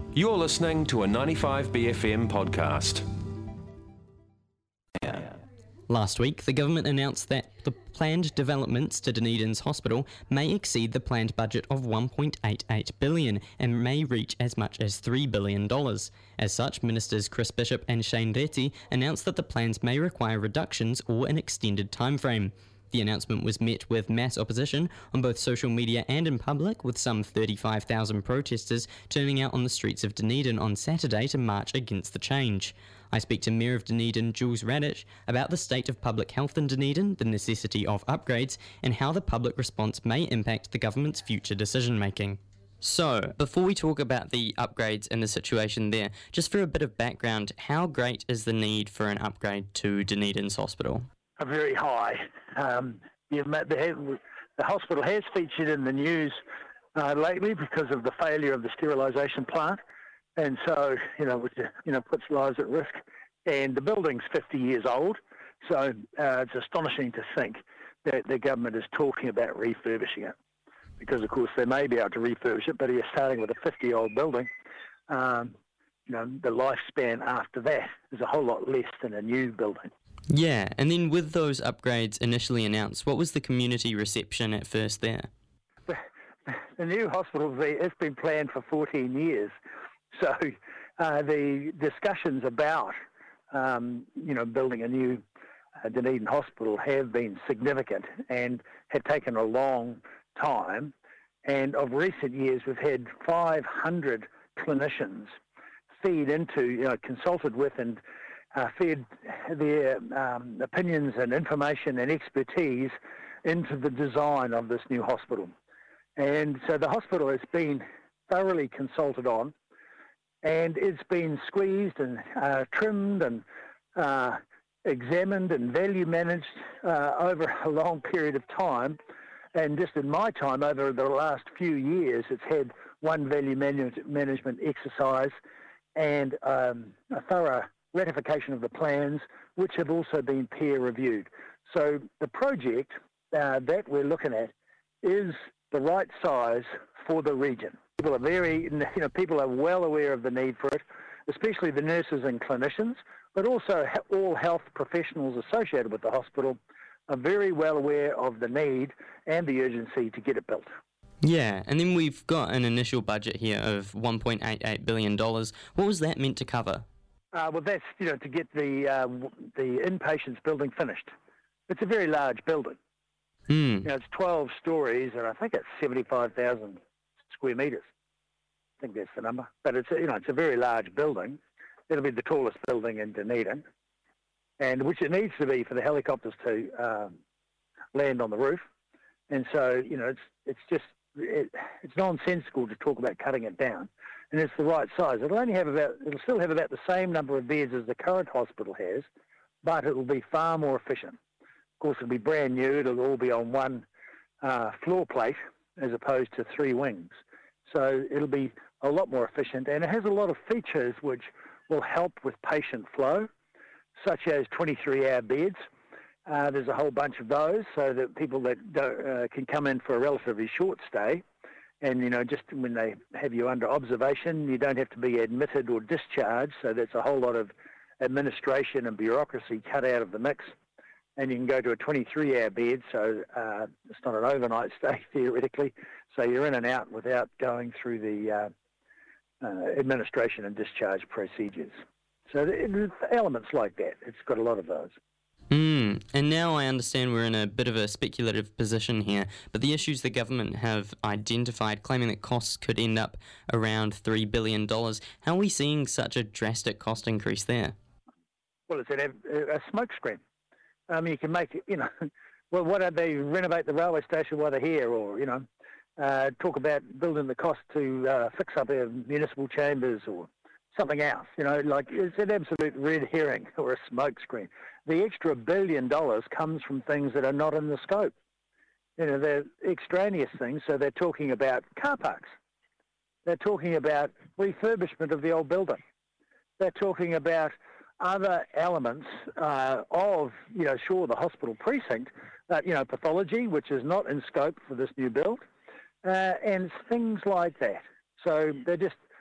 You're listening to a 95BFM podcast. Last week, the government announced that the planned developments to Dunedin's hospital may exceed the planned budget of $1.88 billion and may reach as much as $3 billion. As such, Ministers Chris Bishop and Shane Reti announced that the plans may require reductions or an extended timeframe. The announcement was met with mass opposition on both social media and in public, with some 35,000 protesters turning out on the streets of Dunedin on Saturday to march against the change. I speak to Mayor of Dunedin, Jules Radich, about the state of public health in Dunedin, the necessity of upgrades, and how the public response may impact the government's future decision-making. So, before we talk about the upgrades and the situation there, just for a bit of background, how great is the need for an upgrade to Dunedin's hospital? Very high. The hospital has featured in the news lately because of the failure of the sterilisation plant, and so which puts lives at risk. And the building's 50 years old, so it's astonishing to think that the government is talking about refurbishing it, because of course they may be able to refurbish it, but you're starting with a 50-year-old building. The lifespan after that is a whole lot less than a new building. Yeah, and then with those upgrades initially announced, what was the community reception at first there? The new hospital has been planned for 14 years, so the discussions about building a new Dunedin hospital have been significant and have taken a long time. And of recent years, we've had 500 clinicians feed into, consulted with and fed their opinions and information and expertise into the design of this new hospital. And so the hospital has been thoroughly consulted on, and it's been squeezed and trimmed and examined and value managed over a long period of time. And just in my time, over the last few years, it's had one value management exercise and a thorough ratification of the plans, which have also been peer-reviewed. So the project that we're looking at is the right size for the region. People are well aware of the need for it, especially the nurses and clinicians, but also all health professionals associated with the hospital are very well aware of the need and the urgency to get it built. Yeah, and then we've got an initial budget here of $1.88 billion. What was that meant to cover? Well, that's, to get the inpatients building finished. It's a very large building. It's 12 stories, and I think it's 75,000 square metres. I think that's the number. But it's a very large building. It'll be the tallest building in Dunedin, and which it needs to be for the helicopters to land on the roof. And so, it's nonsensical to talk about cutting it down. And it's the right size. It'll still have about the same number of beds as the current hospital has, but it will be far more efficient. Of course, it'll be brand new. It'll all be on one floor plate as opposed to three wings. So it'll be a lot more efficient, and it has a lot of features which will help with patient flow, such as 23-hour beds. There's a whole bunch of those, so that people that can come in for a relatively short stay, and just when they have you under observation, you don't have to be admitted or discharged. So that's a whole lot of administration and bureaucracy cut out of the mix, and you can go to a 23-hour bed. So it's not an overnight stay theoretically. So you're in and out without going through the administration and discharge procedures. So there's elements like that. It's got a lot of those. And now I understand we're in a bit of a speculative position here, but the issues the government have identified, claiming that costs could end up around $3 billion. How are we seeing such a drastic cost increase there? Well, it's a smoke screen. You can make it, well, why don't they renovate the railway station while they're here, or, talk about building the cost to fix up our municipal chambers or something else, it's an absolute red herring or a smoke screen. The extra $1 billion comes from things that are not in the scope. They're extraneous things, so they're talking about car parks. They're talking about refurbishment of the old building. They're talking about other elements of, the hospital precinct, pathology, which is not in scope for this new build, and things like that. So they're just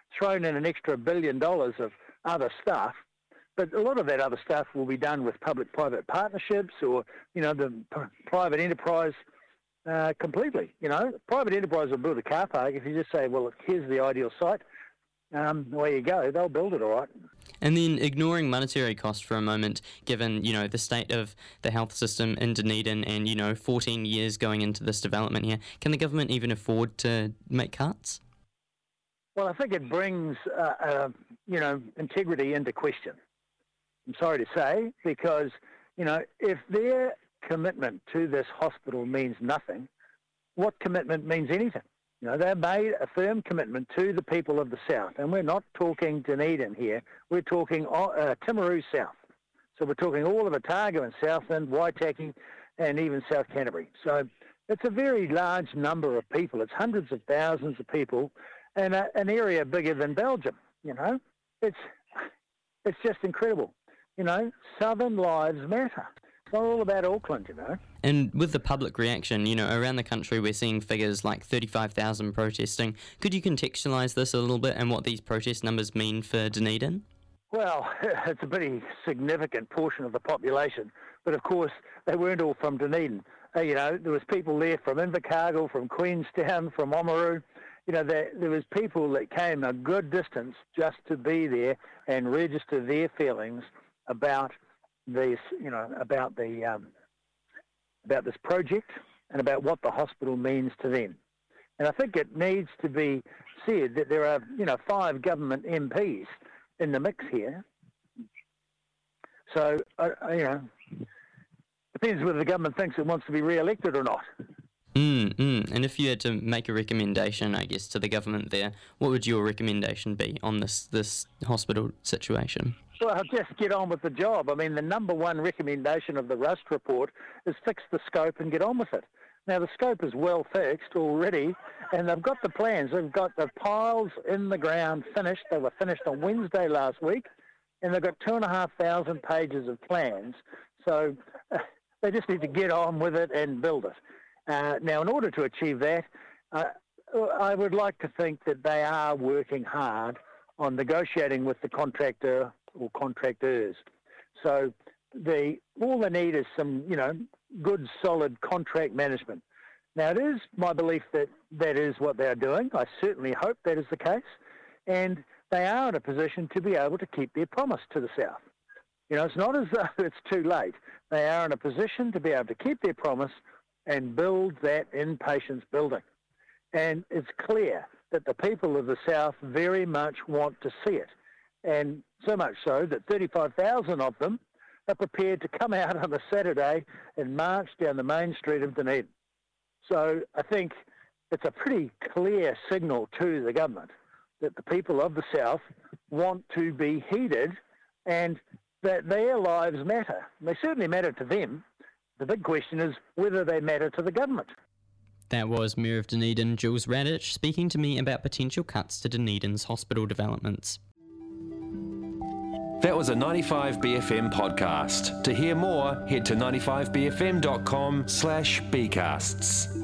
thrown in an extra $1 billion of other stuff, but a lot of that other stuff will be done with public-private partnerships or, the private enterprise completely. Private enterprise will build a car park. If you just say, well, here's the ideal site, away you go, they'll build it all right. And then ignoring monetary cost for a moment, given, the state of the health system in Dunedin and, 14 years going into this development here, can the government even afford to make cuts? Well, I think it brings, integrity into question. I'm sorry to say, because, if their commitment to this hospital means nothing, what commitment means anything? They've made a firm commitment to the people of the South, and we're not talking Dunedin here. We're talking Timaru South. So we're talking all of Otago and Southland, Waitaki, and even South Canterbury. So it's a very large number of people. It's hundreds of thousands of people in an area bigger than Belgium. It's just incredible. Southern lives matter. It's not all about Auckland, And with the public reaction, around the country we're seeing figures like 35,000 protesting. Could you contextualise this a little bit and what these protest numbers mean for Dunedin? Well, it's a pretty significant portion of the population, but of course they weren't all from Dunedin. There was people there from Invercargill, from Queenstown, from Oamaru. There was people that came a good distance just to be there and register their feelings about this, about this project and about what the hospital means to them. And I think it needs to be said that there are, 5 government MPs in the mix here. So, depends whether the government thinks it wants to be re-elected or not. And if you had to make a recommendation, I guess, to the government there, what would your recommendation be on this hospital situation? Well, just get on with the job. I mean, the number one recommendation of the Rust report is fix the scope and get on with it. Now, the scope is well fixed already, and they've got the plans. They've got the piles in the ground finished. They were finished on Wednesday last week, and they've got 2,500 pages of plans. So they just need to get on with it and build it. Now, in order to achieve that, I would like to think that they are working hard on negotiating with the contractor or contractors. So all they need is some, good, solid contract management. Now, it is my belief that is what they're doing. I certainly hope that is the case. And they are in a position to be able to keep their promise to the South. It's not as though it's too late. They are in a position to be able to keep their promise and build that inpatients building. And it's clear that the people of the South very much want to see it. And so much so that 35,000 of them are prepared to come out on a Saturday and march down the main street of Dunedin. So I think it's a pretty clear signal to the government that the people of the South want to be heeded and that their lives matter. They certainly matter to them. The big question is whether they matter to the government. That was Mayor of Dunedin, Jules Radich, speaking to me about potential cuts to Dunedin's hospital developments. That was a 95BFM podcast. To hear more, head to 95bfm.com/bcasts.